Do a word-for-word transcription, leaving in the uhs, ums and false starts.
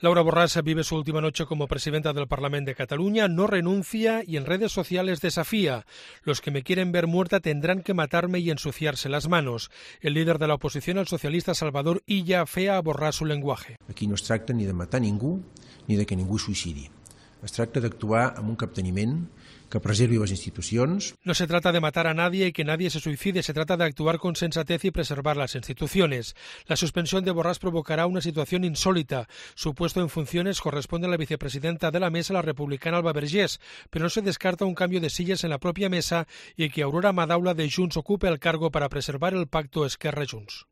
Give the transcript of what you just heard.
Laura Borràs vive su última noche como presidenta del Parlamento de Cataluña, no renuncia y en redes sociales desafía: los que me quieren ver muerta tendrán que matarme y ensuciarse las manos. El líder de la oposición, el socialista Salvador Illa, fea a Borràs su lenguaje. Aquí no es tracta ni de matar ningú ni de que ningú suïcidi. Es tracta d'actuar amb un capteniment que preservi les institucions. No se trata de matar a nadie y que nadie se suicide, se trata de actuar con sensatez y preservar las instituciones. La suspensión de Borràs provocará una situación insólita. Su puesto en funciones corresponde a la vicepresidenta de la mesa, la republicana Alba Vergés, pero no se descarta un cambio de sillas en la propia mesa y que Aurora Madaula de Junts ocupe el cargo para preservar el pacto Esquerra-Junts.